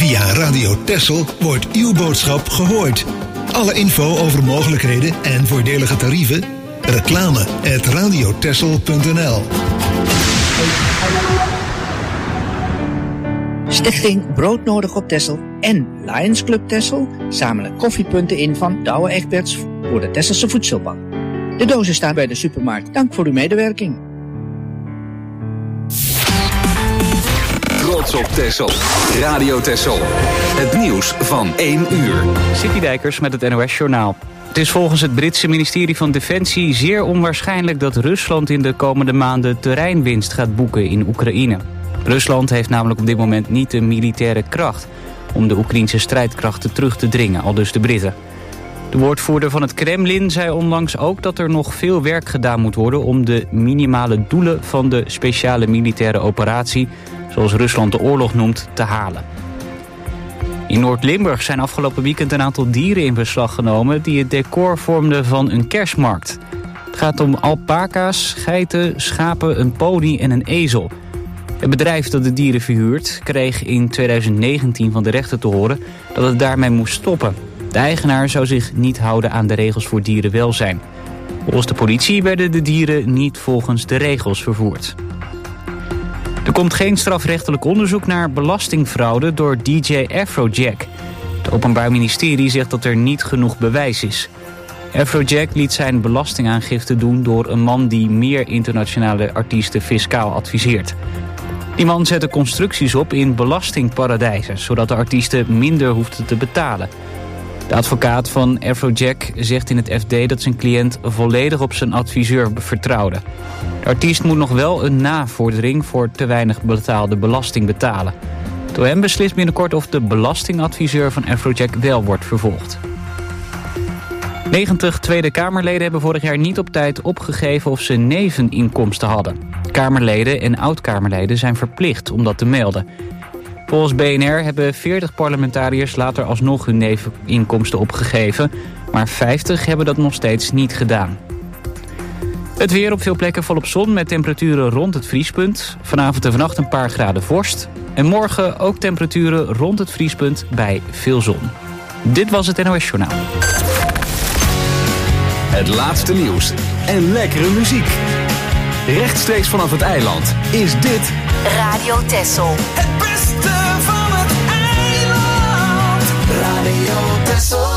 Via Radio Texel wordt uw boodschap gehoord. Alle info over mogelijkheden en voordelige tarieven? reclame@radiotexel.nl. Stichting Broodnodig op Texel en Lions Club Texel zamelen koffiepunten in van Douwe Egberts voor de Texelse Voedselbank. De dozen staan bij de supermarkt. Dank voor uw medewerking. Trots op Texel. Radio Texel. Het nieuws van 1 uur. City Dijkers met het NOS-journaal. Het is volgens het Britse ministerie van Defensie zeer onwaarschijnlijk dat Rusland in de komende maanden terreinwinst gaat boeken in Oekraïne. Rusland heeft namelijk op dit moment niet de militaire kracht om de Oekraïnse strijdkrachten terug te dringen, aldus de Britten. De woordvoerder van het Kremlin zei onlangs ook dat er nog veel werk gedaan moet worden om de minimale doelen van de speciale militaire operatie, zoals Rusland de oorlog noemt, te halen. In Noord-Limburg zijn afgelopen weekend een aantal dieren in beslag genomen die het decor vormden van een kerstmarkt. Het gaat om alpaca's, geiten, schapen, een pony en een ezel. Het bedrijf dat de dieren verhuurt kreeg in 2019 van de rechter te horen dat het daarmee moest stoppen. De eigenaar zou zich niet houden aan de regels voor dierenwelzijn. Volgens de politie werden de dieren niet volgens de regels vervoerd. Er komt geen strafrechtelijk onderzoek naar belastingfraude door DJ Afrojack. Het Openbaar Ministerie zegt dat er niet genoeg bewijs is. Afrojack liet zijn belastingaangifte doen door een man die meer internationale artiesten fiscaal adviseert. Die man zette constructies op in belastingparadijzen, zodat de artiesten minder hoefden te betalen. De advocaat van Afrojack zegt in het FD dat zijn cliënt volledig op zijn adviseur vertrouwde. De artiest moet nog wel een navordering voor te weinig betaalde belasting betalen. Het OM beslist binnenkort of de belastingadviseur van Afrojack wel wordt vervolgd. 90 Tweede Kamerleden hebben vorig jaar niet op tijd opgegeven of ze neveninkomsten hadden. Kamerleden en oud-Kamerleden zijn verplicht om dat te melden. Volgens BNR hebben 40 parlementariërs later alsnog hun neveninkomsten opgegeven, maar 50 hebben dat nog steeds niet gedaan. Het weer op veel plekken volop zon met temperaturen rond het vriespunt. Vanavond en vannacht een paar graden vorst. En morgen ook temperaturen rond het vriespunt bij veel zon. Dit was het NOS Journaal. Het laatste nieuws en lekkere muziek. Rechtstreeks vanaf het eiland is dit Radio Texel. Het beste van het eiland. Radio Texel.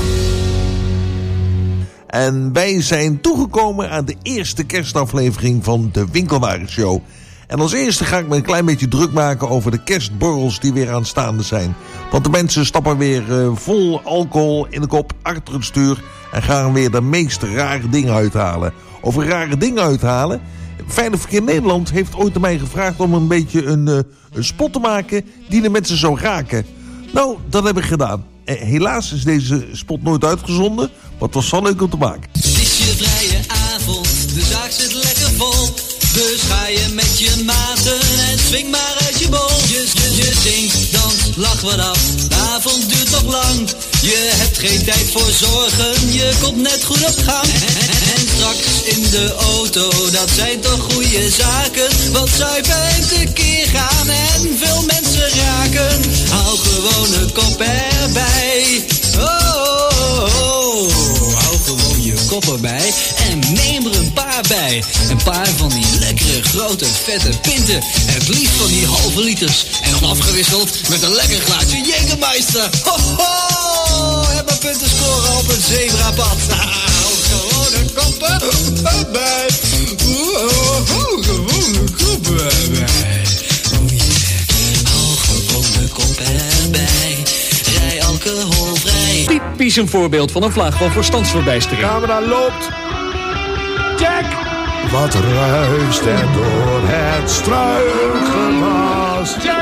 En wij zijn toegekomen aan de eerste kerstaflevering van de Winkelwagenshow. En als eerste ga ik me een klein beetje druk maken over de kerstborrels die weer aanstaande zijn. Want de mensen stappen weer vol alcohol in de kop achter het stuur en gaan weer de meest rare dingen uithalen. Over rare dingen uithalen. Veilig Verkeer Nederland heeft ooit aan mij gevraagd om een beetje een spot te maken die de mensen zou raken. Nou, dat heb ik gedaan. Helaas is deze spot nooit uitgezonden, maar het was wel leuk om te maken. Het is je vrije avond, de zaak zit lekker vol. Dus ga je met je maten en swing maar uit je bol. Je zingt, dans, lach wat af, de avond duurt nog lang. Je hebt geen tijd voor zorgen, je komt net goed op gang. En straks in de auto, dat zijn toch goede zaken. Want zuipen en tekeer gaan en veel mensen raken. Hou gewoon een kop erbij. Hou gewoon je kop erbij en neem er een paar bij. Een paar van die lekkere grote vette pinten. Het liefst van die halve liters. En dan afgewisseld met een lekker glaasje Jägermeister. Ho ho! En mijn punten scoren op een zebrapad. Hou gewoon een kop erbij. Hou gewoon een kop erbij. Oh yeah. Hou gewoon een kop erbij. Rij alcoholvrij. Typisch een voorbeeld van een vlaag van verstandsverbijstering. Camera loopt. Jack! Wat ruist er door het struikgewas? Jack!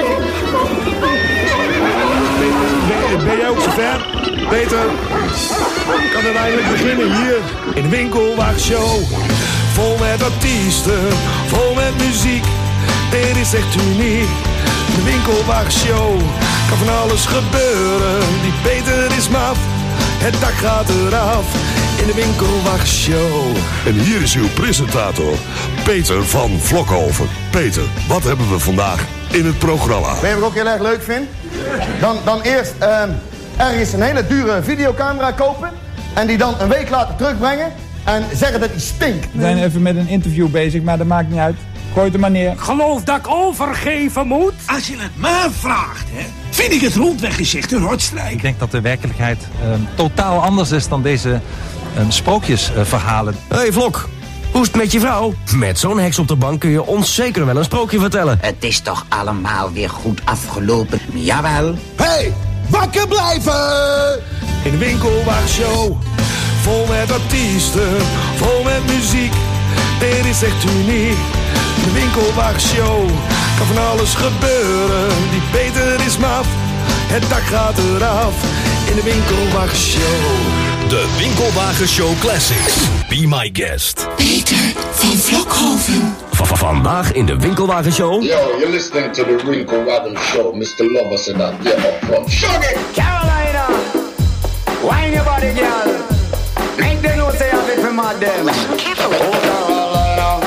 Ben jij ook zo ver? Peter, kan het eindelijk beginnen hier in de Winkelwagenshow. Vol met artiesten, vol met muziek. Dit is echt uniek. De Winkelwagenshow, kan van alles gebeuren. Die Peter is maf, het dak gaat eraf. In de Winkelwagenshow. En hier is uw presentator, Peter van Vlokhoven. Peter, wat hebben we vandaag? in het programma. Weet je wat ik ook heel erg leuk vind? Dan eerst ergens een hele dure videocamera kopen... en die dan een week later terugbrengen en zeggen dat die stinkt. We zijn even met een interview bezig, maar dat maakt niet uit. Gooi het er maar neer. Ik geloof dat ik overgeven moet. Als je het mij vraagt, hè, vind ik het rondweg gezegd een rotstrijk. Ik denk dat de werkelijkheid totaal anders is dan deze sprookjesverhalen. Hey Vlok, hoe is het met je vrouw? Met zo'n heks op de bank kun je ons zeker wel een sprookje vertellen. Het is toch allemaal weer goed afgelopen, jawel? Hey, wakker blijven! In de Winkelwagenshow, vol met artiesten, vol met muziek. Dit is echt uniek. De Winkelwagenshow, kan van alles gebeuren. Die Peter is maf, het dak gaat eraf. In de Winkelwagenshow. De Winkelwagenshow Classics. Be my guest. Peter van Vlokhoven. Vandaag in de Winkelwagenshow. Yo, you're listening to the Winkelwagenshow, Mr. Lovers and that. Yeah, up front. Shug it! Carolina! Wine your body, girl. Make them know say have it for my them. Listen carefully. Oh, Carolina.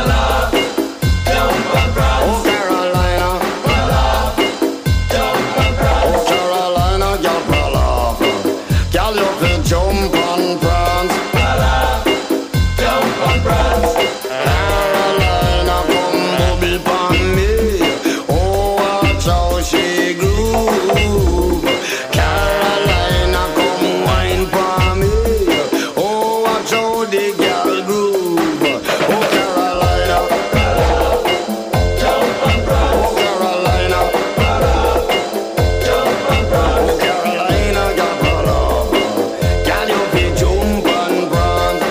Oh, Carolina. Oh, Carolina, girl, brala. Girl, you can jump and prance. Jump and prance. Carolina, come booby pon me. Oh, watch how she groove. Carolina, come wine pon me. Oh, watch how the girl groove. Oh, Carolina. Jump and prance. Oh, Carolina. Jump and prance. Oh, Carolina, girl, brala. Girl, you be jump and prance.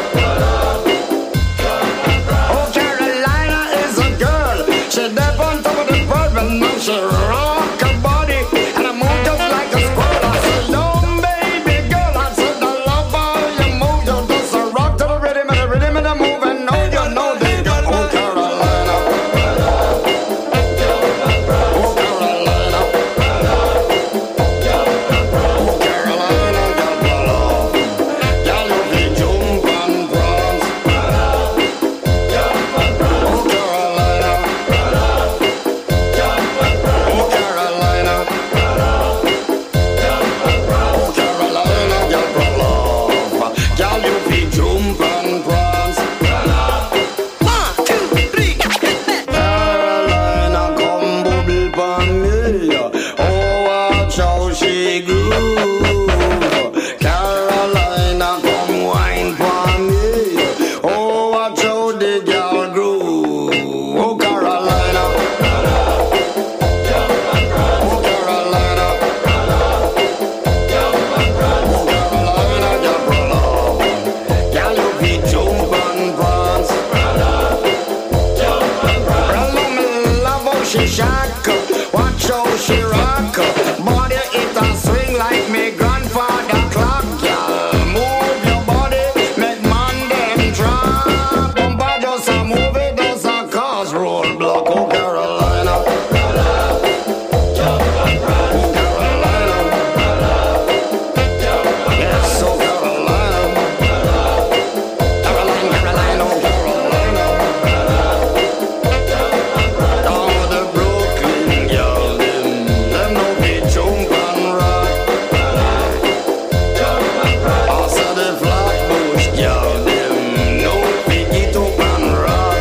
Oh, Carolina is a girl. She dead on top of the world, and now she rock her body, and I move just like a squirrel. I said, "Yo, baby girl," I said, "I love how you move. You just a rock to the rhythm and the move, and know you know they got." Oh, Carolina. Oh, Carolina. Oh, Carolina, girl, brala. Girl, you be jump and prance. Oh, Carolina. Oh, Carolina. Oh, Carolina, girl, brala. Girl, you be jump and prance. 1, 2, 3. Carolina, come bubble pon me. Oh, watch how she groove. Carolina, come wine pon me. Oh, watch how the girl groove. Oh, Carolina. Oh, Carolina. Oh, Carolina, girl, brala. Girl, you be jump and prance. Brala, me love how she shack. Watch how she rock. Body it and swing like me grandfather clock. Girl, move your body, make man them drop. Bumper just a move it, just a cause roadblock. Oh, Carolina. Oh, Carolina. Yes, oh, Carolina. Carolina, Carolina, oh, Carolina. Down with the Brooklyn girl, them know we jump and rock. Also the Flatbush girl, them know we get up and rock.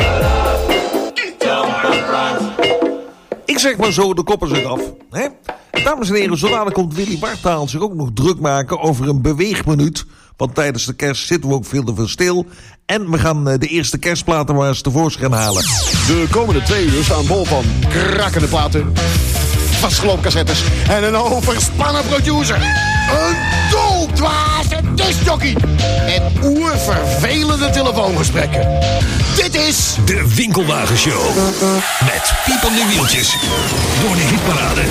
Ik zeg maar zo, de koppen zich af. Hè? En dames en heren, zo dadelijk komt Willy Wartaal zich ook nog druk maken over een beweegminuut. Want tijdens de kerst zitten we ook veel te veel stil. En we gaan de eerste kerstplaten maar eens tevoorschijn halen. De komende 2 uur staan bol van krakkende platen, vastgelopen cassettes en een overspannen producer. Een doldwaze discjockey en oervervelende telefoongesprekken. Dit is De Winkelwagenshow. Met piepende wieltjes door de hitparade.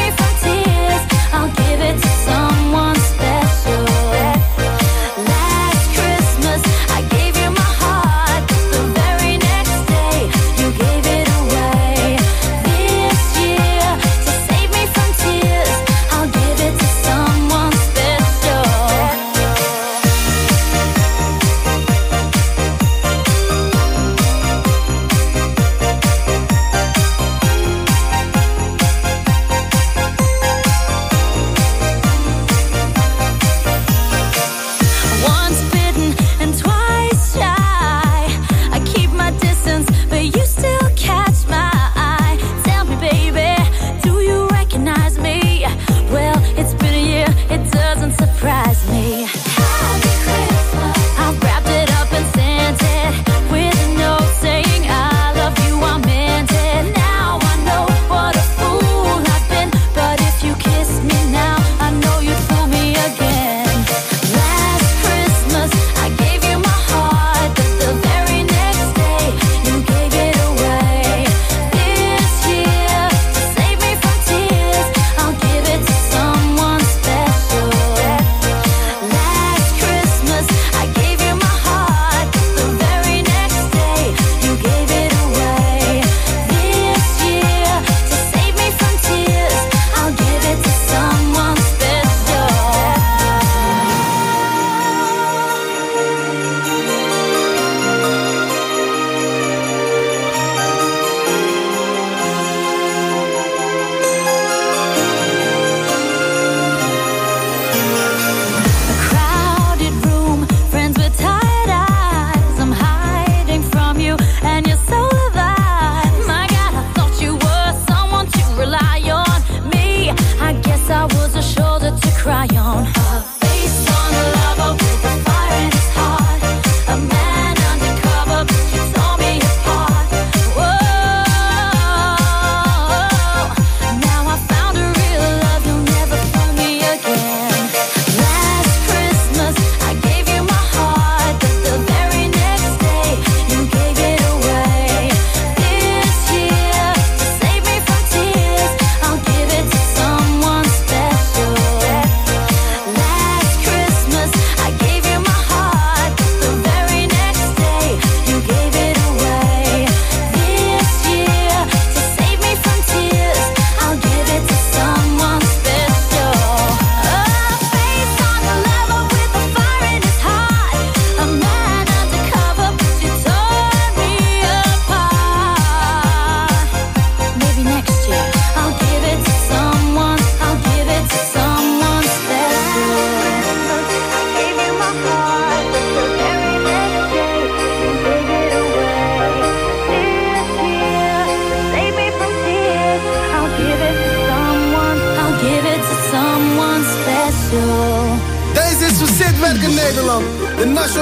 Someone special.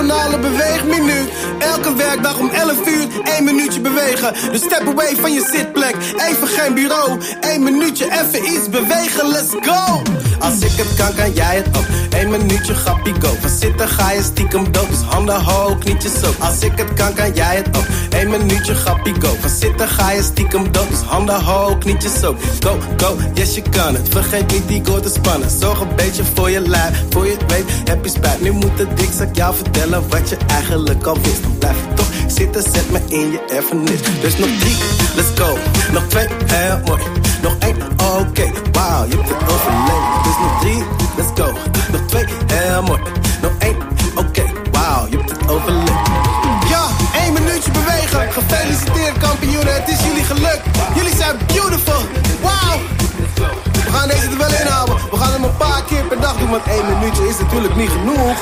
nationale beweegminuut. Elke werkdag om 11 uur, 1 minuutje bewegen. Dus step away van je zitplek, even geen bureau. 1 minuutje, even iets bewegen, let's go. Als ik het kan, kan jij het ook. 1 minuutje, grappie go. Van zitten ga je stiekem dood, dus handen hoog, knietjes zo. Als ik het kan, kan jij het ook. 1 minuutje, grappie go. Van zitten ga je stiekem dood, dus handen hoog, knietjes zo. Go, go, yes je kan het. Vergeet niet die goal te spannen. Zorg een beetje voor je lijf, voor je het weet heb je spijt. Nu moet de dikzak jou vertellen wat je eigenlijk al wist. Dan blijf je toch zitten, zet me in je erfenis. Dus nog 3, let's go. Nog 2, heel mooi. Nog 1, oké, wauw, je hebt het overleefd. Dus nog 3, let's go. Nog 2, heel mooi. Nog 1, oké, wauw, je hebt het overleefd. Ja, 1 minuutje bewegen. Gefeliciteerd kampioenen, het is jullie geluk. Jullie zijn beautiful, wauw. We gaan deze er wel inhouden. We gaan hem een paar keer per dag doen, want 1 minuutje is natuurlijk niet genoeg.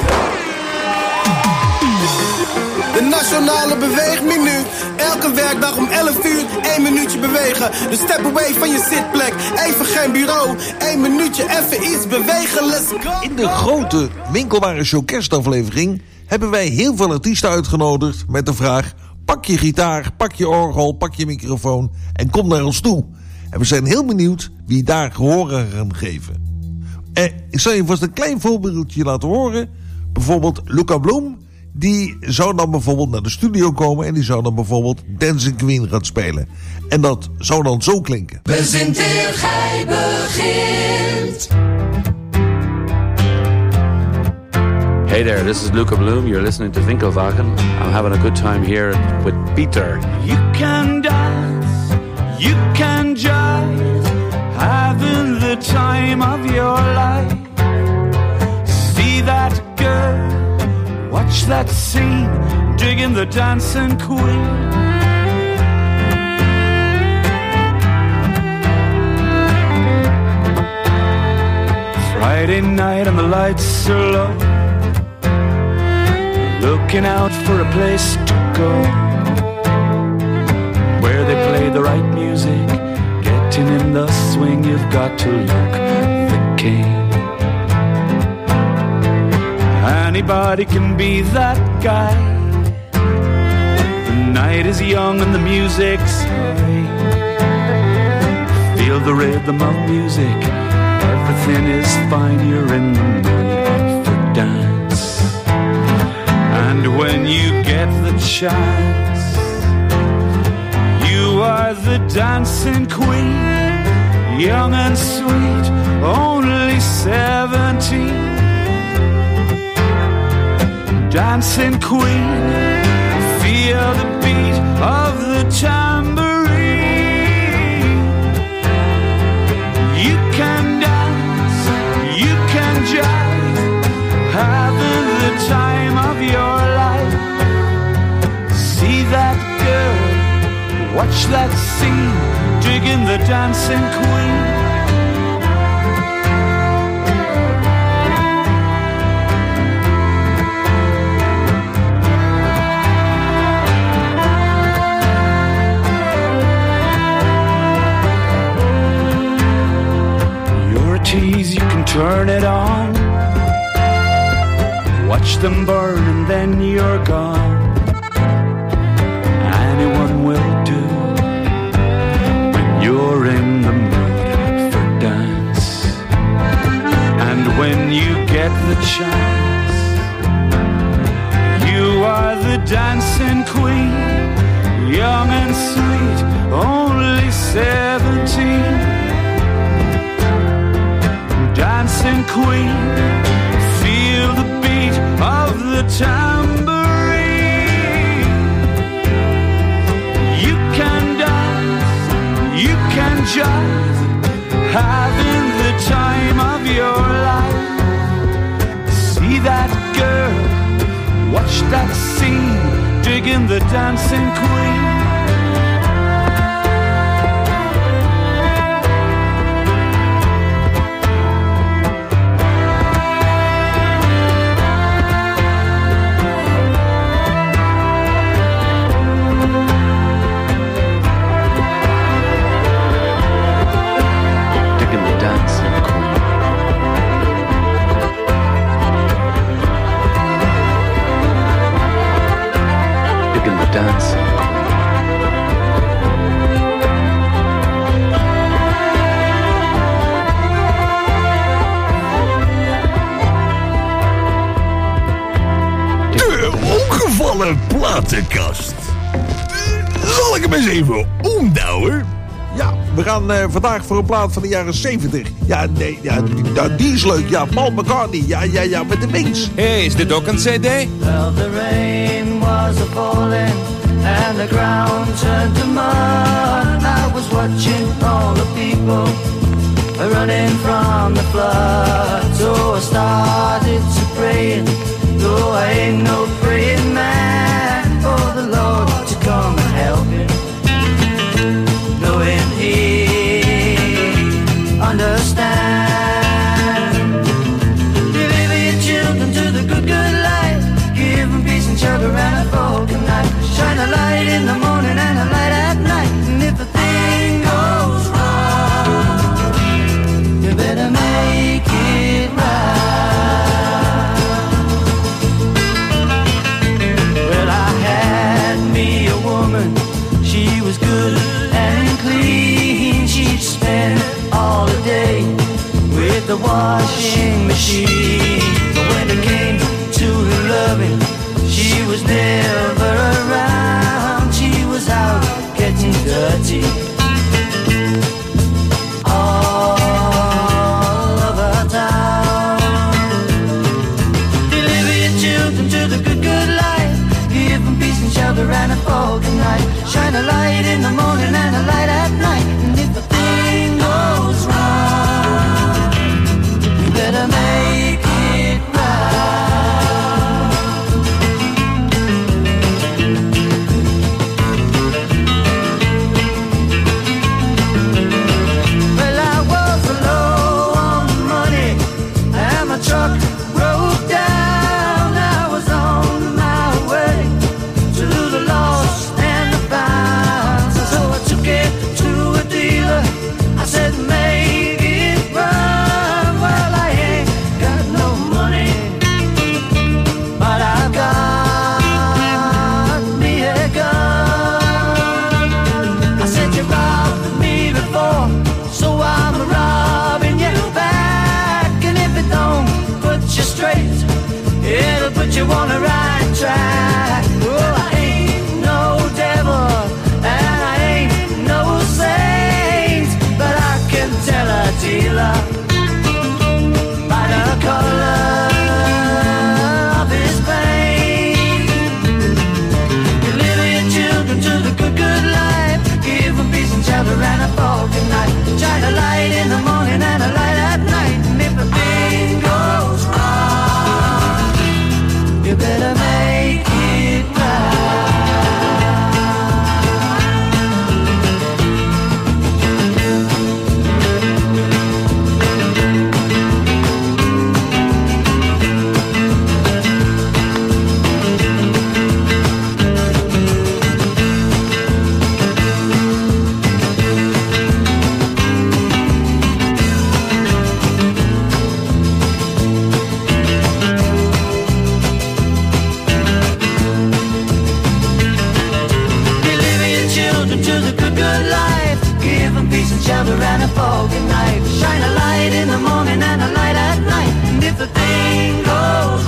De nationale beweegminuut. Elke werkdag om 11 uur, 1 minuutje bewegen. Dus step away van je zitplek, even geen bureau. 1 minuutje, even iets bewegen, let's go. In de grote Winkelwarenshow kerstaflevering hebben wij heel veel artiesten uitgenodigd met de vraag: pak je gitaar, pak je orgel, pak je microfoon en kom naar ons toe. En we zijn heel benieuwd wie daar gehoor aan gaan geven. Ik zal je vast een klein voorbeeldje laten horen. Bijvoorbeeld Luca Bloem. Die zou dan bijvoorbeeld naar de studio komen en die zou dan bijvoorbeeld Dancing Queen gaan spelen. En dat zou dan zo klinken. Bezint eer gij begint. Hey there, this is Luca Bloom. You're listening to Winkelwagen. I'm having a good time here with Peter. You can dance, you can jive, having the time of your life. See that girl, watch that scene, digging the dancing queen. Friday night and the lights are low, looking out for a place to go, where they play the right music, getting in the swing. You've got to look the king. Anybody can be that guy. The night is young and the music's high. Feel the rhythm of music, everything is fine. You're in the mood for dance. And when you get the chance, you are the dancing queen. Young and sweet, only 17. Dancing queen, feel the beat of the tambourine. You can dance, you can jive, having the time of your life. See that girl, watch that scene, digging the dancing queen. You can turn it on, watch them burn and then you're gone. Anyone will do when you're in the mood for dance. And when you get the chance, you are the dancing queen. Young and sweet, only 17. Dancing queen, feel the beat of the tambourine. You can dance, you can jive, having the time of your life. See that girl, watch that scene, digging the dancing queen. begin the dance. De ongevallen platenkast. Zal ik hem eens even omdouwen? Ja, we gaan vandaag voor een plaat van de jaren 70. Ja, nee, ja, die is leuk. Ja, Paul McCartney. Ja, met de Wings. Hey, is dit ook een CD? Well, the rain was a-falling and the ground turned to mud. I was watching all the people running from the flood. So I started to pray, though I ain't no praying man, for the Lord to come and help me, knowing He understands. Deliver your children to the good life, give them peace and shelter and a broken night. Shine a light in the morning and a light at night. And if a thing goes wrong, you better make it right. Well, I had me a woman, she was good and clean. She'd spend all the day with the washing machine. But when it came to loving, she was never around. She was out getting dirty all over town. Deliver your children to the good life, give them peace and shelter and a foggy night. Shine a light in the morning and a light at night. And if a thing goes wrong, you better make it right. Well, I was low on money and my truck broke down. I was on my way to the lost and the found. So I took it to a dealer. I said, make it run. Well, I ain't got no money, but I've got me a gun. I said, you robbed me before, so I'm robbing you back. And if it don't put you straight, it'll put you on the right track. Oh, I ain't no devil and I ain't no saint, but I can tell a dealer by the color of his paint. Deliver your children to the good life, give them peace and shelter and a foggy night. Shine a light in the morning and a light at night. And if a thing goes wrong, you better make it right. Deliver your children to the good life, give them peace and shelter and a foggy night. Shine a light in the morning and a light at night. And if the thing goes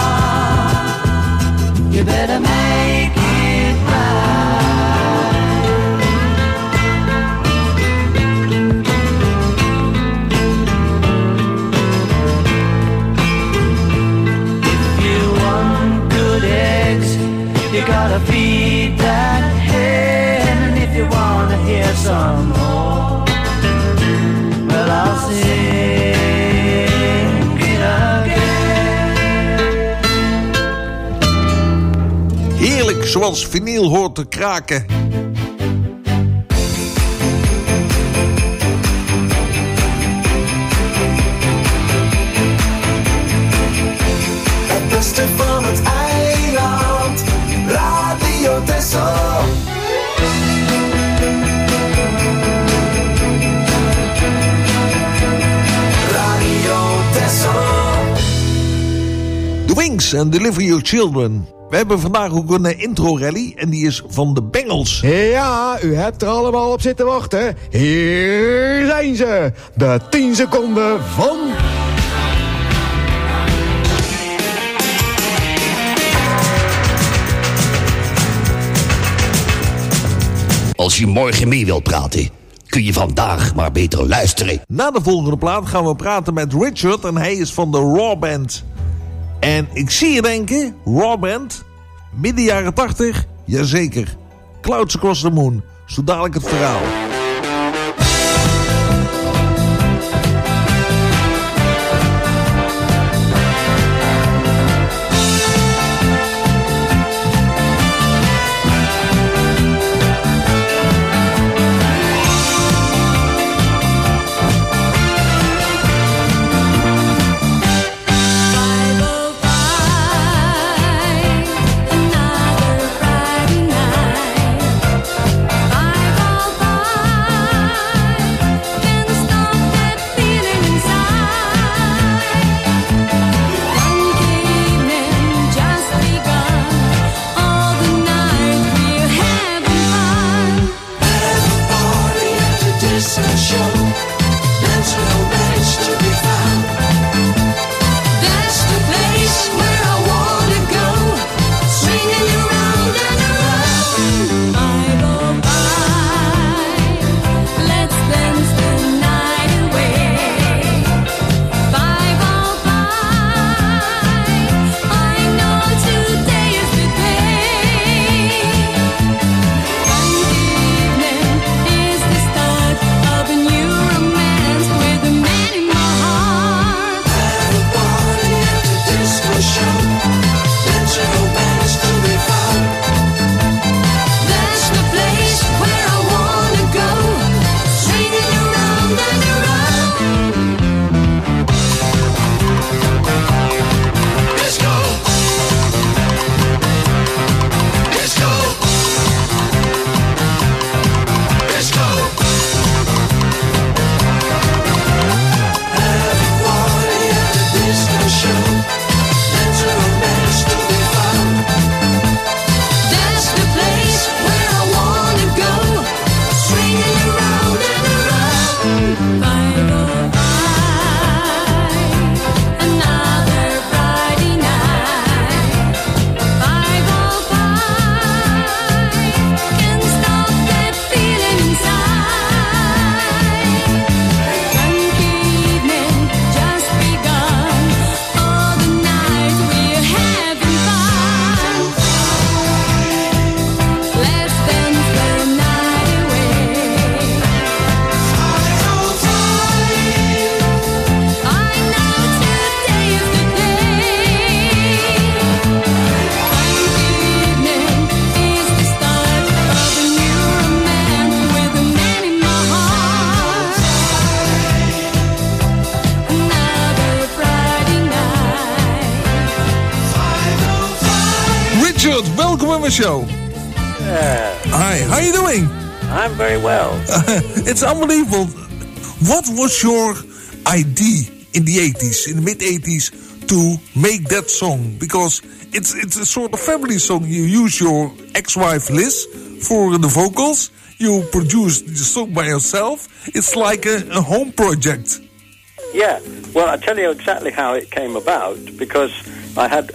wrong, you better make it right. If you want good eggs, you gotta feed that hen. And if you wanna hear some more, well, I'll sing it again. Heerlijk, zoals vinyl hoort te kraken. Het beste van het eiland, Radio Texel. Radio Texel. The Wings Police and Deliver Your Children. We hebben vandaag ook een intro-rally en die is van de Bengals. Ja, u hebt er allemaal op zitten wachten. Hier zijn ze. De 10 seconden van... Als je morgen mee wilt praten, kun je vandaag maar beter luisteren. Na de volgende plaat gaan we praten met Richard en hij is van de Raw Band. En ik zie je denken, Raw Band, midden jaren 80, jazeker. Clouds Across the Moon, zo dadelijk het verhaal. Welcome on the show. Hi, how are you doing? I'm very well. It's unbelievable. What was your idea in the 80s, in the mid-80s, to make that song? Because it's a sort of family song. You use your ex-wife Liz for the vocals. You produce the song by yourself. It's like a home project. Yeah. Well, I'll tell you exactly how it came about, because I had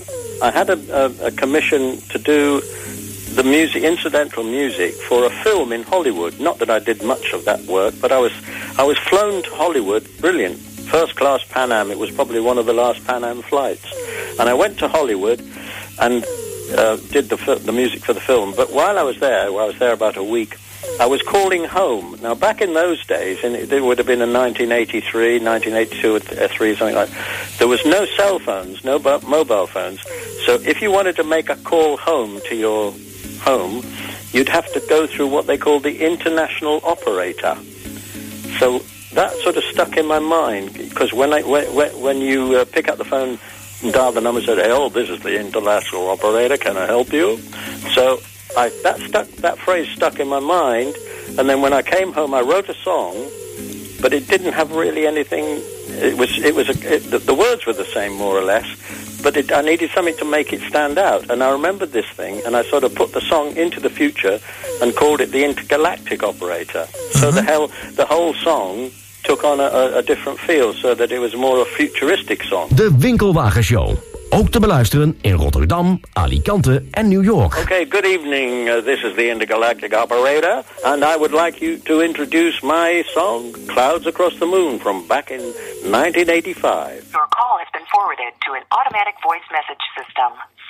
a commission to do the music, incidental music, for a film in Hollywood. Not that I did much of that work, but I was flown to Hollywood. Brilliant, first class Pan Am. It was probably one of the last Pan Am flights, and I went to Hollywood and did the music for the film. But while I was there about a week, I was calling home. Now, back in those days, and it would have been in 1983, 1982 or 3, something like that, there was no cell phones, no mobile phones. So if you wanted to make a call home to your home, you'd have to go through what they call the international operator. So that sort of stuck in my mind, because when you pick up the phone and dial the number and say, "Oh, this is the international operator, can I help you?" So that phrase stuck in my mind, and then when I came home, I wrote a song, but it didn't have really anything. The words were the same, more or less, but I needed something to make it stand out. And I remembered this thing, and I sort of put the song into the future and called it the Intergalactic Operator. So the whole song took on a different feel, so that it was more a futuristic song. De Winkelwagen Show. Ook te beluisteren in Rotterdam, Alicante en New York. Okay, good evening. This is the Intergalactic Operator, and I would like you to introduce my song, Clouds Across the Moon, from back in 1985. Your call has been forwarded to an automatic voice message system.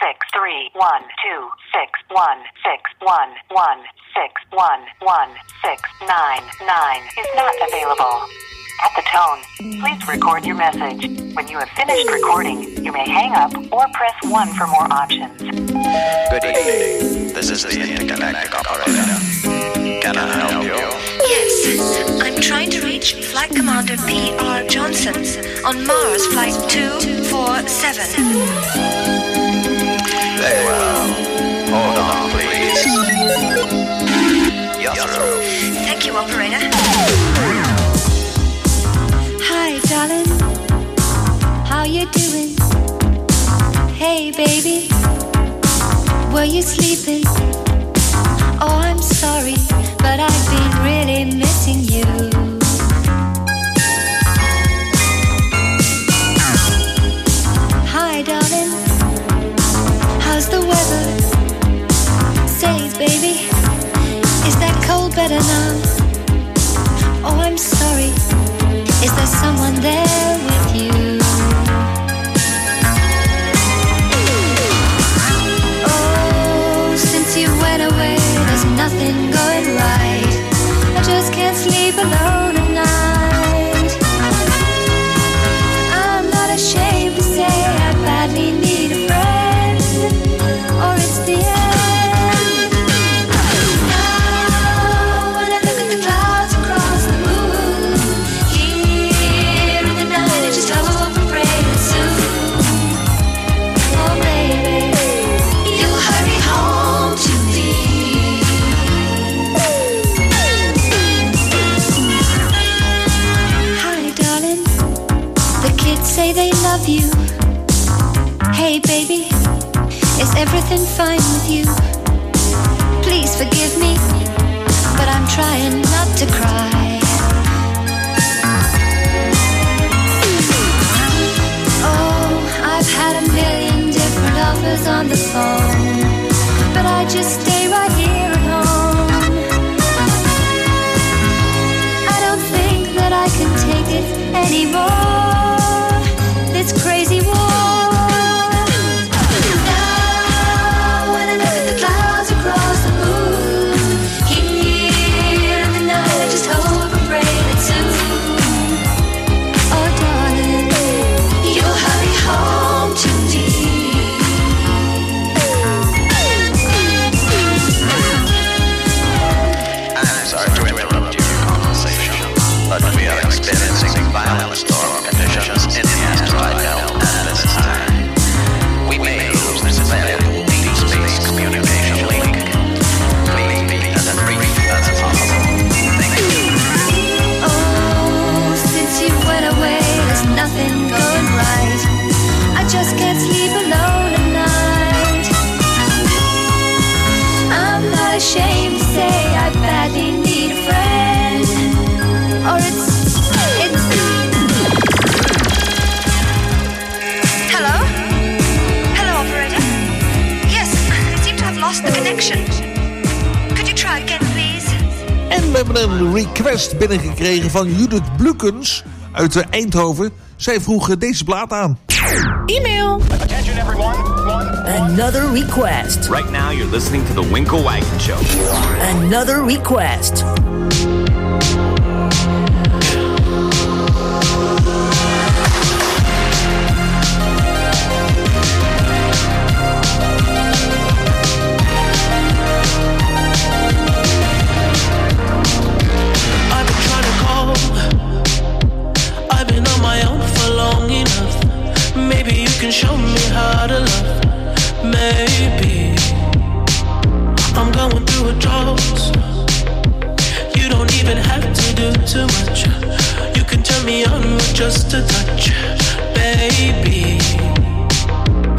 6312611611699 is not available. At the tone, please record your message. When you have finished recording, you may hang up or press 1 for more options. Good evening. This is the Intergalactic Operator. Can I help you? Yes, I'm trying to reach Flight Commander P.R. Johnson on Mars Flight 247. Very well. Hold on, please. You're through. Thank you, operator. Hi, darling. How you doing? Hey, baby. Were you sleeping? Oh, I'm sorry, but I've been really missing you. Hi, darling. How's the weather? Say, baby, is that cold better now? Oh, I'm sorry. Is there someone there with you? Oh, since you went away, there's nothing going right. I just can't sleep alone at night. I'm not ashamed to say I badly need a friend, or it's the end. Now when I look at the clouds across the moon, here in the night I just hope and pray that soon, oh baby, you'll hurry home to me. Hi darling, the kids say they love you. Hey baby, is everything fine with you? Please forgive me, but I'm trying not to cry. Oh, I've had a million different offers on the phone, but I just stay right here at home. I don't think that I can take it anymore, this crazy war. Now when I look at the clouds across the moon, here in the night I just hope and pray that soon, oh darling, you'll hurry home to me. I'm sorry to interrupt your conversation, but we are experiencing violent storm conditions in the asteroid belt at this time. We may lose this valuable deep space communication link. Please be as brief as possible. Thank you. Oh, since you went away, there's nothing going right. I just can't sleep alone at night. I'm not ashamed to say I badly need a friend, or it's Hello? Hello, operator? Yes, I seem to have lost the connection. Could you try again, please? En we hebben een request binnengekregen van Judith Blukens uit Eindhoven. Zij vroeg deze plaat aan. Email. Attention everyone. Another request. Right now you're listening to the Winkelwagen Show. Another request. I've been trying to call. I've been on my own for long enough. Maybe you can show me how to love. Maybe I'm going through a drought. You don't even have to do too much. You can turn me on with just a touch, baby.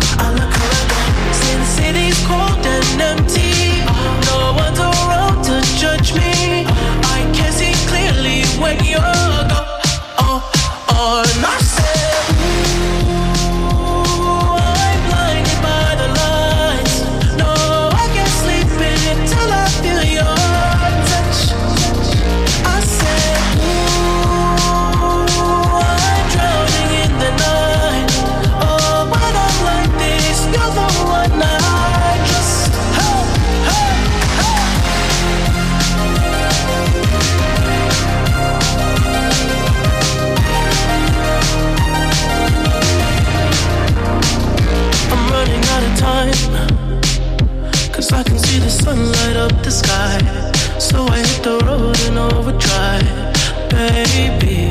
the sky. So I hit the road in overdrive, baby.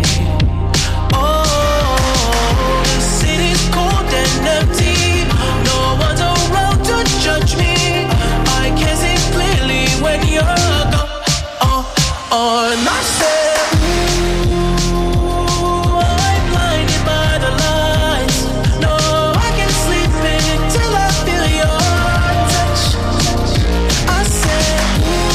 Oh, the city's cold and empty. No one's around to judge me. I can see clearly when you're gone. And I said, ooh, I'm blinded by the lights. No, I can't sleep until I feel your touch. I said,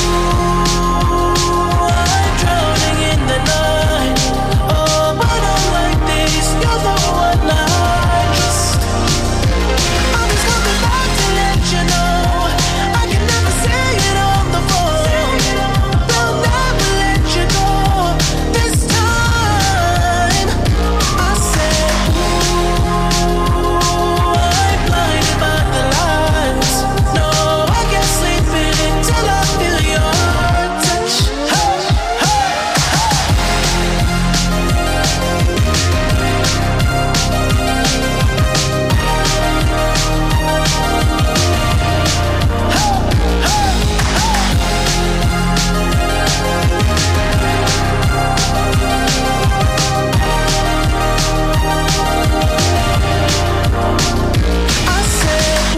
ooh, I'm drowning in the night. Oh, but I'm like this, you're the one I trust. I'm just coming back to let you know I can never say it on the phone. They'll never let you go this time. I said, ooh, I'm blinded by the lights. No, I can't sleep until I feel your touch. Hey, hey, I said,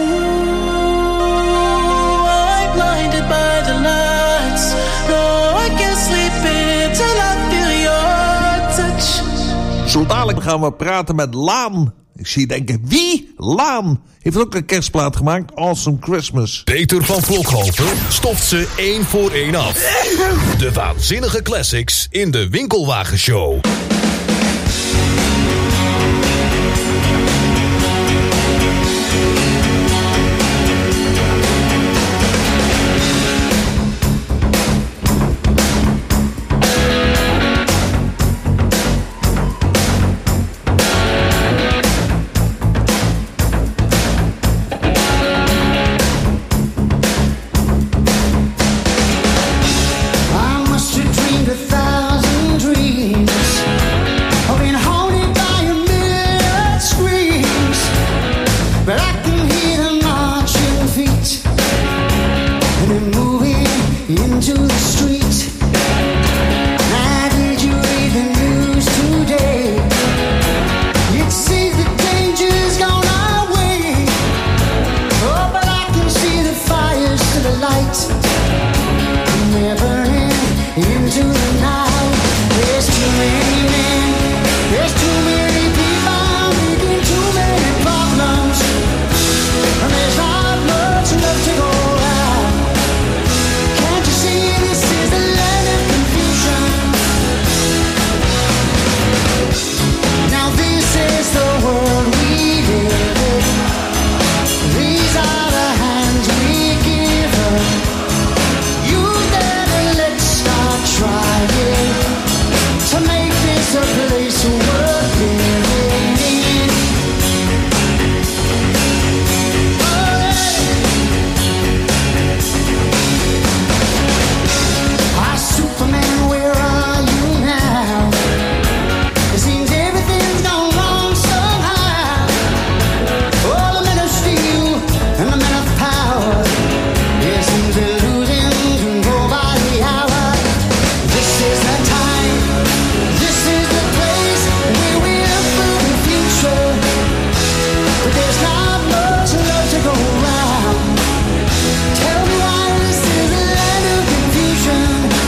ooh, I'm blinded by the lights. No, I can't sleep until I feel your touch. Zo dadelijk gaan we praten met Laan. Ik zie je denken, wie? Laan heeft ook een kerstplaat gemaakt, Awesome Christmas. Peter van Vlokhoven stoft ze 1 voor 1 af. De waanzinnige classics in de Winkelwagenshow. I must have dreamed 1,000 dreams. I've been haunted by a million screams, but I can hear the marching feet, and they're moving into the street. Now did you read the news today? It says the danger's gone our way. Oh, but I can see the fires still alight. They're burning into the night. There's too many men, there's too many people making too many problems, and there's not much left to go around. Can't you see this is the land of confusion? Now this is the world we live in. These are the hands we give up. You better let's start trying to make this a place worth living in. Ah, Superman, where are you now? It seems everything's gone wrong somehow. All the men of steel and the men of power, it seems they're losing control by the hour. This is the time, this is the place where we live for the future. But there's not much love to go around. Tell me why this is a land of confusion.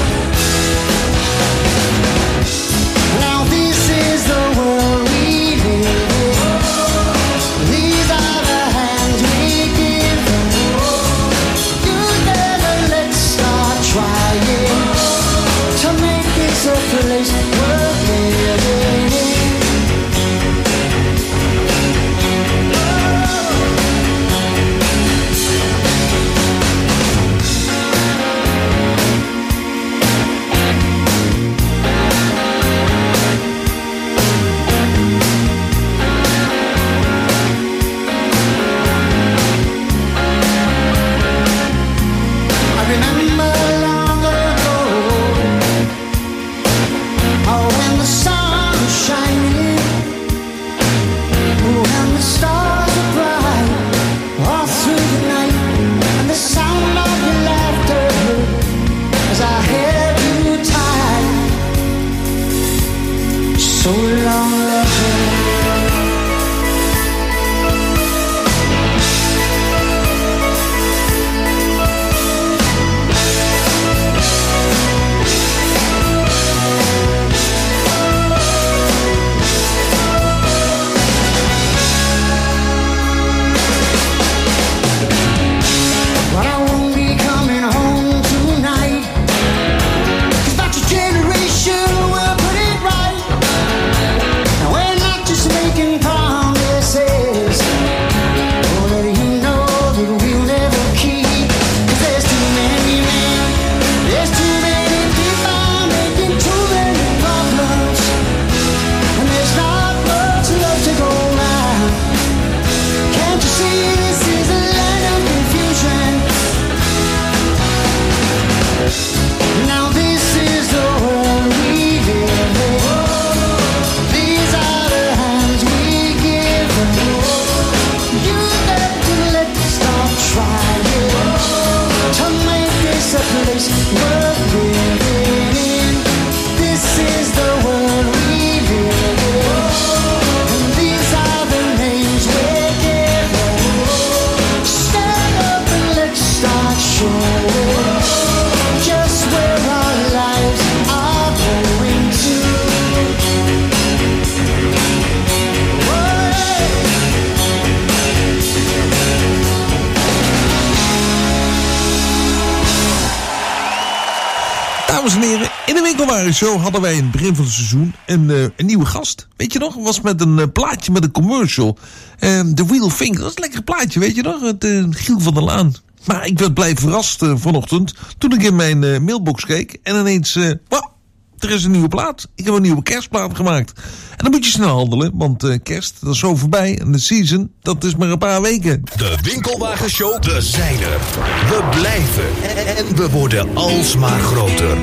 Now this is the world we live in. These are the hands we give them. You better let's start trying to make this a place worth living in. I remember long ago, oh, so long ago. Show hadden wij in het begin van het seizoen een nieuwe gast. Weet je nog? Het was met een plaatje met een commercial. The Wheel Thing. Dat is een lekker plaatje, weet je nog? Het Giel van der Laan. Maar ik werd blij verrast vanochtend toen ik in mijn mailbox keek. En ineens, er is een nieuwe plaat. Ik heb een nieuwe kerstplaat gemaakt. En dan moet je snel handelen, want kerst, dat is zo voorbij. En de season, dat is maar een paar weken. De Winkelwagenshow, we zijn er. We blijven. En we worden alsmaar groter.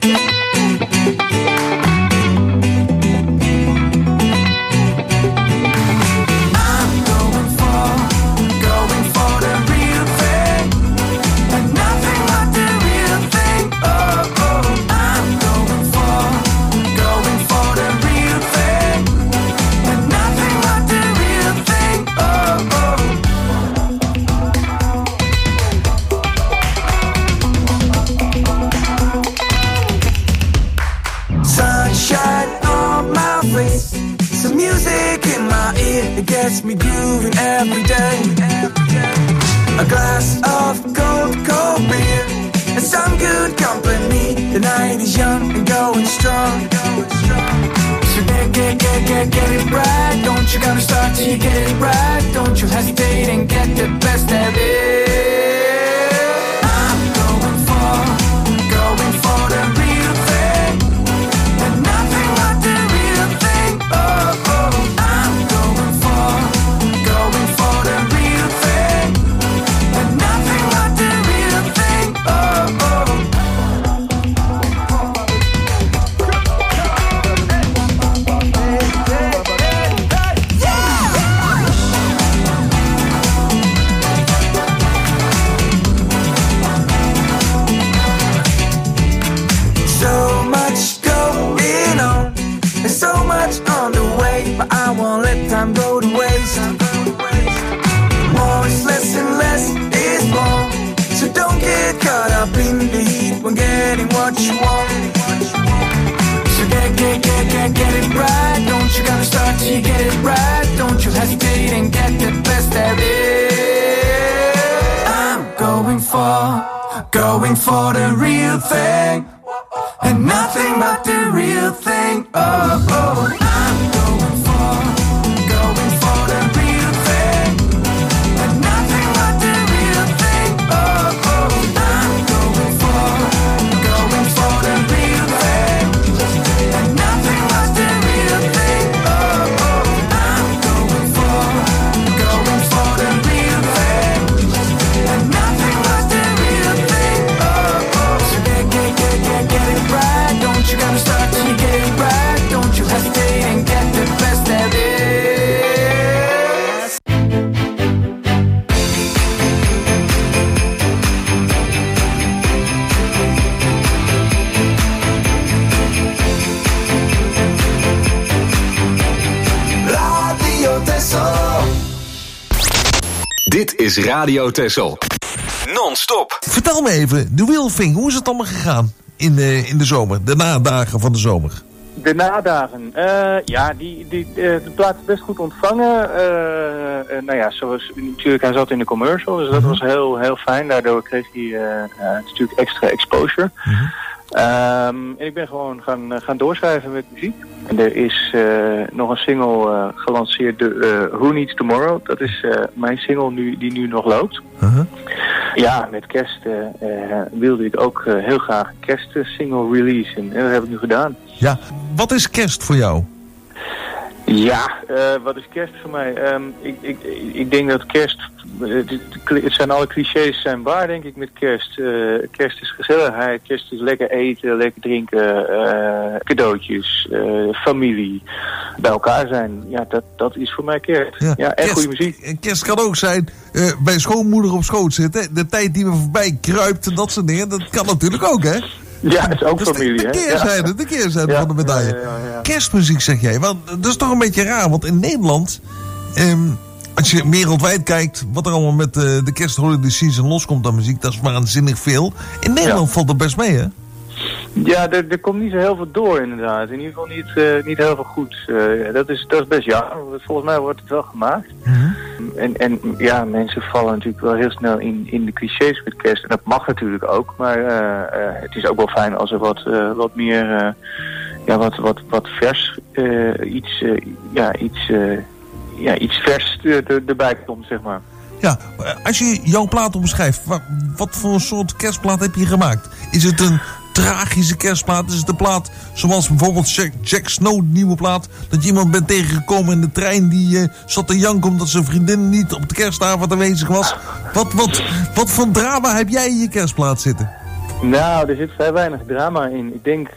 It gets me grooving every day. A glass of cold beer and some good company. The night is young and going strong. So get it right. Don't you gotta start till you get it right. Don't you hesitate and get the best of it. I'm going for the real thing. And nothing but the real thing. Oh, oh. Time go to waste. More is less and less is more. So don't get caught up in the heat when getting what you want. So get it right. Don't you gotta start till you get it right. Don't you hesitate and get the best of it. I'm going for the real thing. And nothing but the real thing. Oh, oh. I'm going for the real thing. And nothing but the real thing. Oh, oh. I'm going for the real thing. And nothing but the real thing. Oh, oh. I'm going for the real thing. And nothing but the real thing. Oh, oh. So get it right. Don't you gotta start till you get it right. Don't you hesitate. Dit is Radio Texel. Non-stop. Vertel me even, de Wilfing, hoe is het allemaal gegaan in de zomer? De nadagen van de zomer. De nadagen. De plaat is best goed ontvangen. Zoals natuurlijk, hij zat in de commercial, dus dat was heel, heel fijn. Daardoor kreeg hij natuurlijk extra exposure. En ik ben gewoon gaan doorschrijven met muziek. En er is nog een single gelanceerd, Who Needs Tomorrow. Dat is mijn single die nu nog loopt. Ja, met kerst wilde ik ook heel graag een kerstsingle releasen. En dat heb ik nu gedaan. Ja, wat is kerst voor jou? Ja, wat is kerst voor mij? Ik denk dat kerst... Het zijn alle clichés zijn waar, denk ik, met kerst. Kerst is gezelligheid, kerst is lekker eten, lekker drinken, cadeautjes, familie, bij elkaar zijn. Ja, dat is voor mij kerst. Ja, en goede muziek. Kerst kan ook zijn bij schoonmoeder op schoot zitten. De tijd die me voorbij kruipt en dat soort dingen. Dat kan natuurlijk ook, hè? Ja, het is ook familie, hè? De keerzijde van de medaille. Ja. Kerstmuziek, zeg jij. Want dat is toch een beetje raar, want in Nederland... als je wereldwijd kijkt wat er allemaal met de kerstholiday season loskomt aan muziek, dat is waanzinnig veel. In Nederland valt dat best mee, hè? Ja, er komt niet zo heel veel door, inderdaad. In ieder geval niet heel veel goed. Dat is best jammer. Volgens mij wordt het wel gemaakt. En ja, mensen vallen natuurlijk wel heel snel in de clichés met kerst. En dat mag natuurlijk ook. Maar het is ook wel fijn als er wat meer... wat vers... iets vers erbij komt, zeg maar. Ja, als je jouw plaat omschrijft, wat voor een soort kerstplaat heb je gemaakt? Is het een tragische kerstplaat? Is het een plaat zoals bijvoorbeeld Jack Snow, de nieuwe plaat, dat je iemand bent tegengekomen in de trein die zat te janken omdat zijn vriendin niet op de kerstavond aanwezig was? Wat voor drama heb jij in je kerstplaat zitten? Nou, er zit vrij weinig drama in. Ik denk,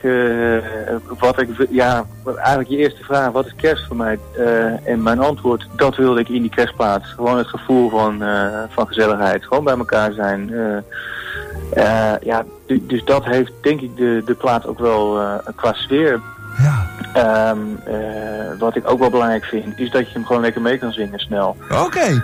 eigenlijk je eerste vraag, wat is kerst voor mij? En mijn antwoord, dat wilde ik in die kerstplaats. Gewoon het gevoel van gezelligheid. Gewoon bij elkaar zijn. Dus dat heeft, denk ik, de plaat ook wel qua sfeer. Ja. Wat ik ook wel belangrijk vind, is dat je hem gewoon lekker mee kan zingen snel. Oké.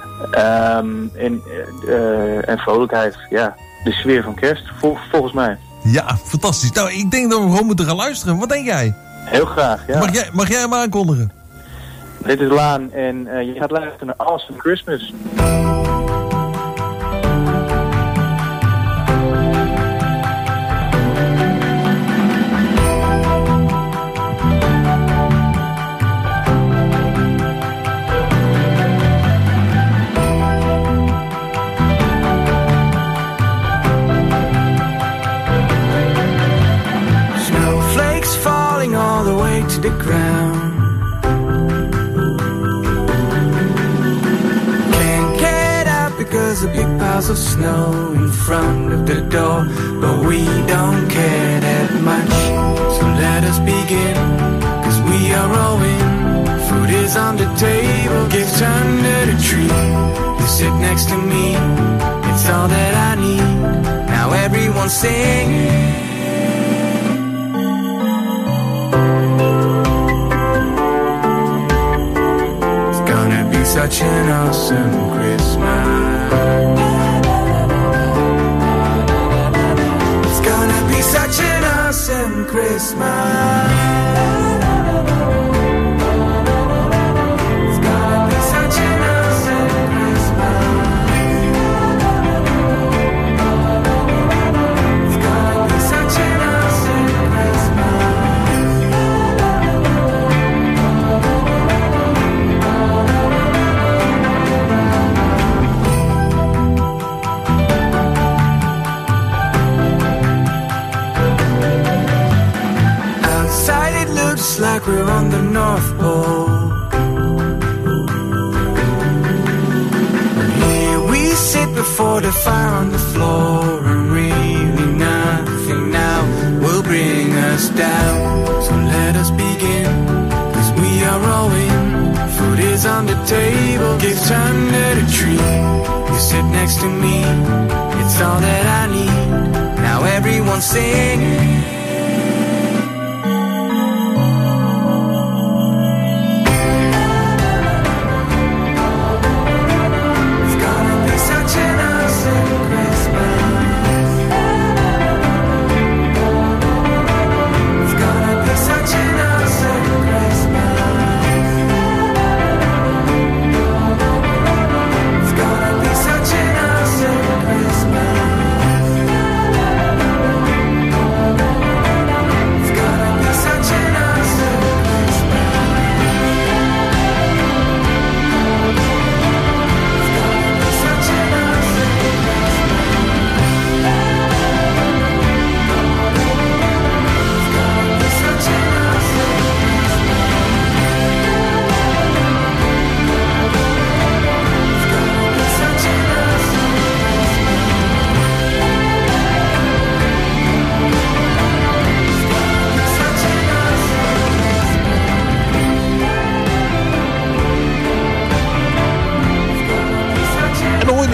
En vrolijkheid, ja. De sfeer van kerst, volgens mij. Ja, fantastisch. Nou, ik denk dat we gewoon moeten gaan luisteren. Wat denk jij? Heel graag, ja. Mag jij hem aankondigen? Dit is Laan en je gaat luisteren naar Awesome Christmas. To the ground. Can't get out because of big piles of snow in front of the door, but we don't care that much. So let us begin, cause we are all in. Food is on the table, gifts under the tree. You sit next to me, it's all that I need. Now everyone's singing. Such an awesome Christmas. It's gonna be such an awesome Christmas. It's gonna be such an awesome Christmas. It's gonna be such an awesome Christmas. Like we're on the North Pole. Here we sit before the fire on the floor, and really nothing now will bring us down. So let us begin, cause we are all in. Food is on the table, gifts under the tree. You sit next to me, it's all that I need. Now everyone's singing. It's gonna be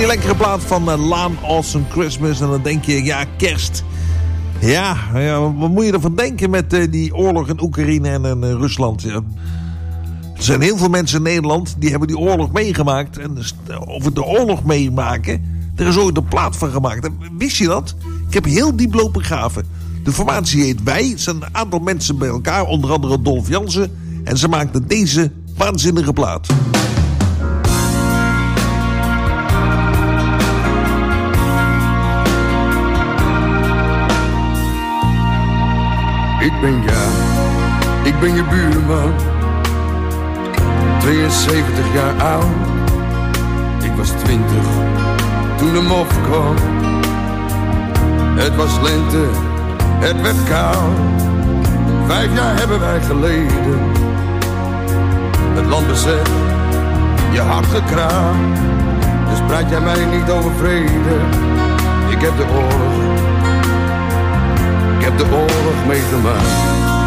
lekkere plaat van Laan Awesome Christmas. En dan denk je, ja, kerst. Ja, wat moet je ervan denken met die oorlog in Oekraïne en in Rusland? Ja. Er zijn heel veel mensen in Nederland die hebben die oorlog meegemaakt. En over de oorlog meemaken, er is ooit een plaat van gemaakt. En wist je dat? Ik heb heel diep lopen graven. De formatie heet Wij. Het zijn een aantal mensen bij elkaar, onder andere Dolf Jansen. En ze maakten deze waanzinnige plaat. Ik ben je buurman, 72 jaar oud. Ik was 20 toen de mof kwam. Het was lente, het werd koud. 5 jaar hebben wij geleden het land bezet, je hart gekraakt. Dus praat jij mij niet over vrede. Ik heb de oorlog meegemaakt.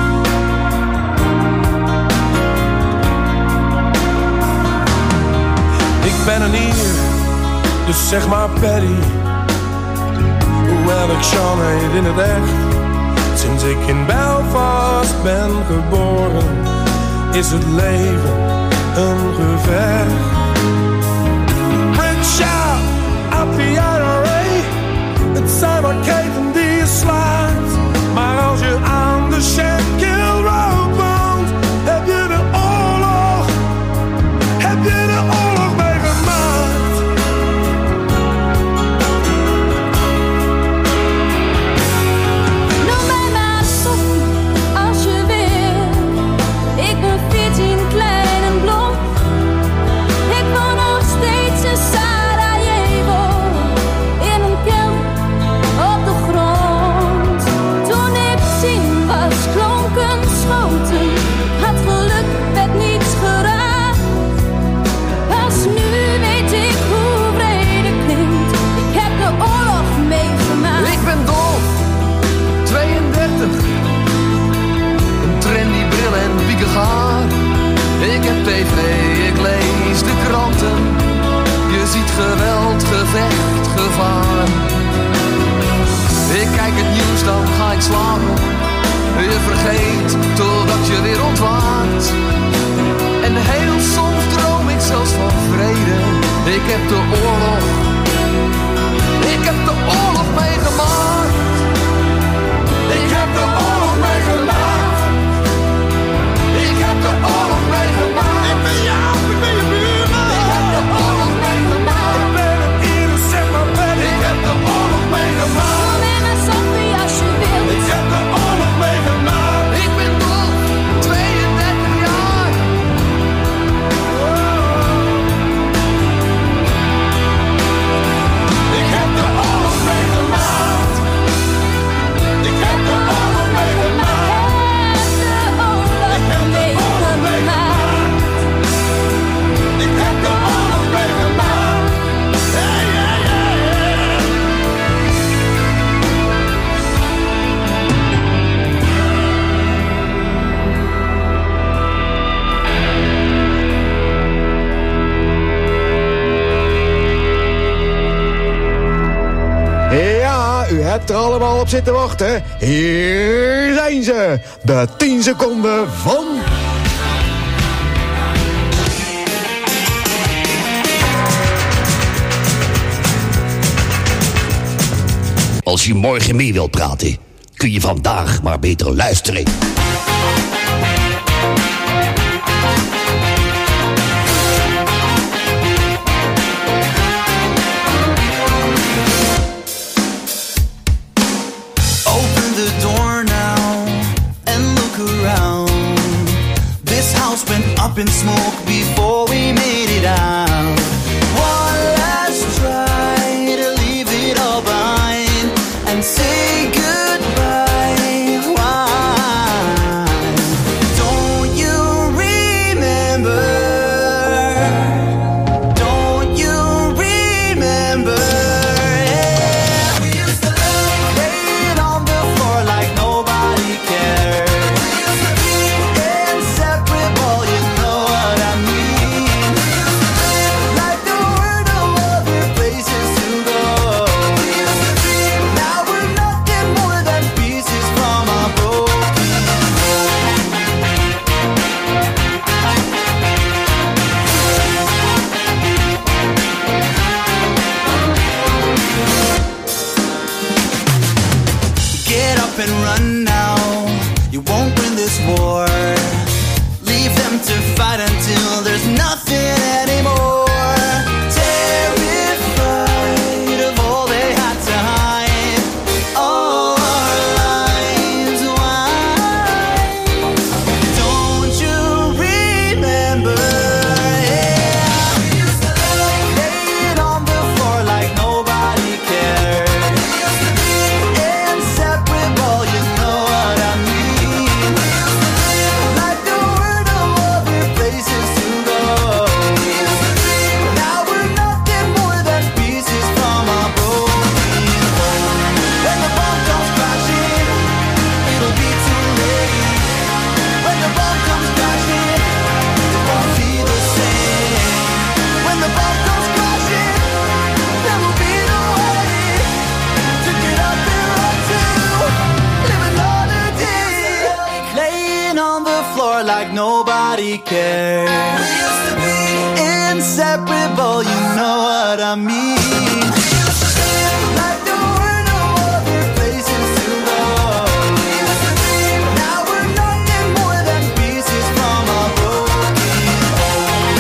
Ik ben een Ier, dus zeg maar Paddy. Hoewel ik Sean heet in het echt. Sinds ik in Belfast ben geboren, is het leven een gevecht. Prince Shaw, up the IRA. Het zijn maar keten die je slaat. Maar als je aan de Shankill Road woont, heb je de oorlog meegemaakt. Noem mij maar Sophie, als je wil. Ik ben 14, klein en blond. Ik woon nog steeds in Sarajevo, in een kelder op de grond. Toen ik 10 was, klonken schoten. Had geluk met niets geraakt. Pas nu weet ik hoe vrede klinkt. Ik heb de oorlog meegemaakt. Ik ben Dolf, 32. Een trendy bril en wiekig haar. Ik heb tv, ik lees de kranten. Je ziet geweld, gevecht, gevaar. Ik kijk het nieuws, dan ga ik slapen. Je vergeet totdat je weer ontwaakt. En heel soms droom ik zelfs van vrede. Ik heb de oorlog meegemaakt. Ik heb de oorlog meegemaakt. Ik heb de oorlog meegemaakt. Ik ben jou, ik ben je buurman. Ik heb de oorlog meegemaakt. Ik ben een Ier, zeg maar Paddy. Ik heb de oorlog meegemaakt. Noem mij maar Sophie, als je wil. Ik heb de oorlog meegemaakt. Ik ben Dolf, 32 jaar. Ik heb de oorlog meegemaakt. Ik heb de oorlog meegemaakt. Ik heb de oorlog meegemaakt. Ik heb de oorlog meegemaakt. Hey, hey, hey, hey. Ja, u hebt er allemaal op zitten wachten. Hier zijn ze. De 10 seconden van... Als je morgen mee wilt praten, kun je vandaag maar beter luisteren. Open the door now and look around. This house went up in smoke before we made it out. One last try to leave it all behind and say goodbye. Why? Don't you remember? Don't you remember? Yeah, we used to love laying on the floor like nobody cared. We used to be inseparable, you know what I mean. We used to up and run now. You won't win this war. Leave them to fight until there's nothing anymore. Terrified of all they had to hide. All our lives, why? Don't you remember? Yeah, we used to laying on the floor like nobody cared. We used to be inseparable, you know what I mean. Like there were no other places to go. Now we're nothing more than pieces from a broken home. When the bomb comes crashing, it'll be too late. When the bomb comes crashing, it won't be the same. When the bomb comes crashing, there will be no way to get up and run to live another day. Laying on the floor like nobody cared. We used to be inseparable, you know what I mean. Like there were no other places to go. Now we're nothing more than pieces from a broken home.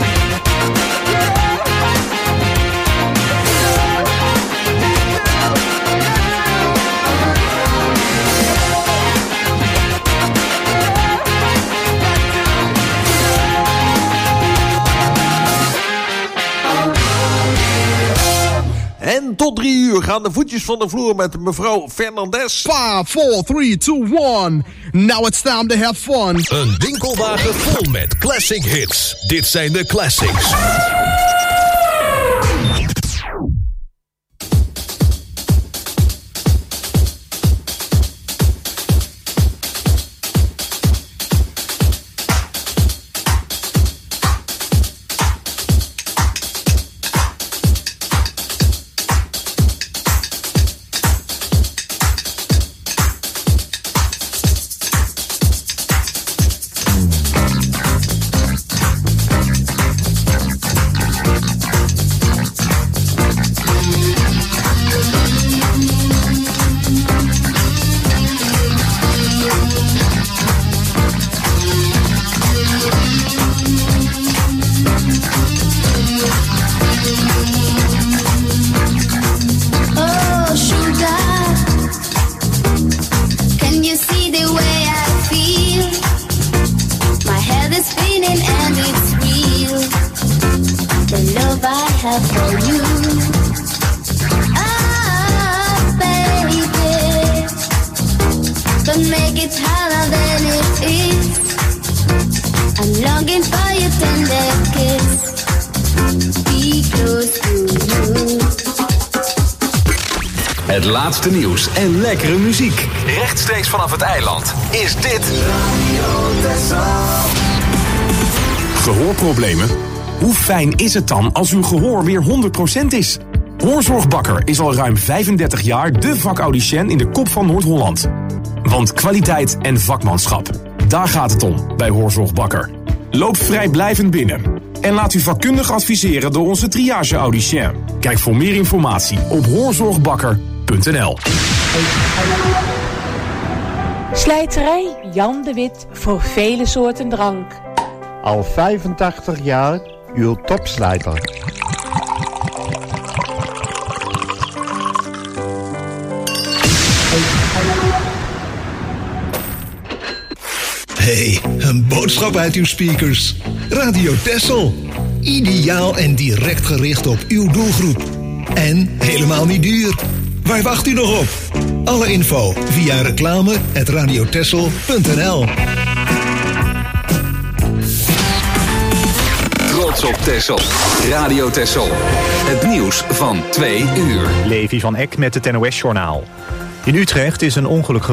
En tot 3 uur gaan de voetjes van de vloer met mevrouw Fernandez. 5, 4, 3, 2, 1. Now it's time to have fun. Een winkelwagen vol met classic hits. Dit zijn de classics. Oh, sugar, can you see the way I feel? My head is spinning and it's real. The love I have for you. Ah, baby, don't make it harder than it is. I'm longing for your tender kiss. Be close to you. Het laatste nieuws en lekkere muziek. Rechtstreeks vanaf het eiland is dit... Gehoorproblemen? Hoe fijn is het dan als uw gehoor weer 100% is? Hoorzorgbakker is al ruim 35 jaar de vakaudicien in de kop van Noord-Holland. Want kwaliteit en vakmanschap, daar gaat het om bij Hoorzorgbakker. Loop vrijblijvend binnen en laat u vakkundig adviseren door onze triage-audicien. Kijk voor meer informatie op hoorzorgbakker.nl. Slijterij Jan de Wit voor vele soorten drank. Al 85 jaar uw topslijter. Hey, een boodschap uit uw speakers. Radio Texel. Ideaal en direct gericht op uw doelgroep. En helemaal niet duur. Waar wacht u nog op? Alle info via reclame@radiotexel.nl. Trots op Texel. Radio Texel. Het nieuws van 2 uur. Levi van Eck met het NOS-journaal. In Utrecht is een ongeluk